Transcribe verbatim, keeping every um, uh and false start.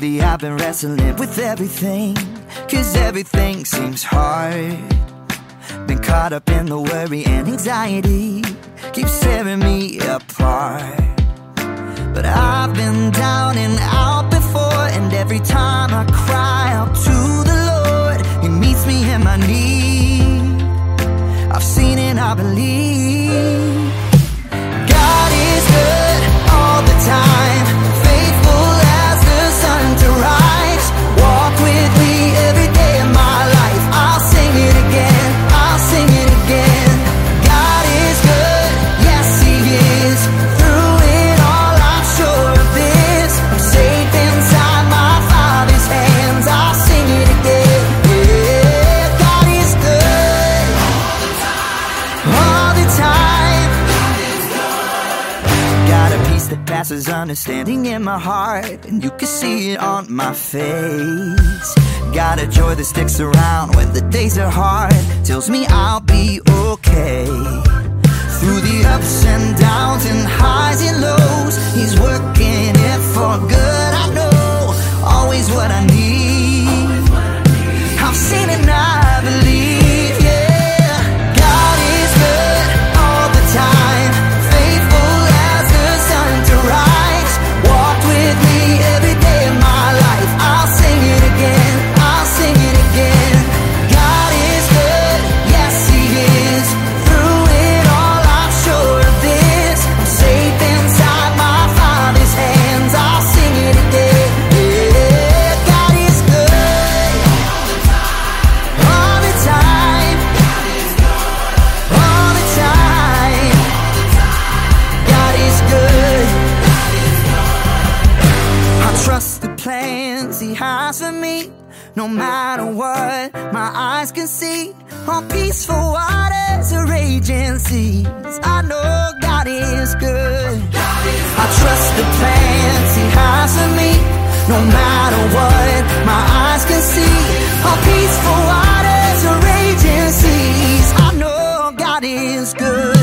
Lately I've been wrestling with everything, 'cause everything seems hard. Been caught up in the worry and anxiety, keeps tearing me apart. But I've been down and out before, and every time I cry out to the Lord, He meets me in my need. I've seen and I believe God is good all the time, faithful as the sun to rise. Walk with me every day of my life. I'll sing it again, I'll sing it again. God is good, yes He is. Through it all I'm sure of this, I'm safe inside my Father's hands. I'll sing it again, yeah. God is good all the time. Got a peace that passes understanding in my heart, and you can see it on my face. Got a joy that sticks around when the days are hard, tells me I'll be okay. Through the ups and downs and highs and lows, He's working it for good. I know always what I need. I've seen and I believe, yeah. God is good all the time, faithful as the sun to rise. Walk with me every day of my life. I'll sing it again, I'll sing it again. God is good, yes He is. Through it all I'm sure of this, I'm safe inside my Father's hands. I'll sing it again, yeah. God is good all the time, all the time. God is good. I trust the plans He has for me, no matter what my eyes can see. On peaceful waters or raging seas, I know God is good. I trust the plans He has for me, no matter what my eyes can see. On peaceful waters or raging seas, I know God is good.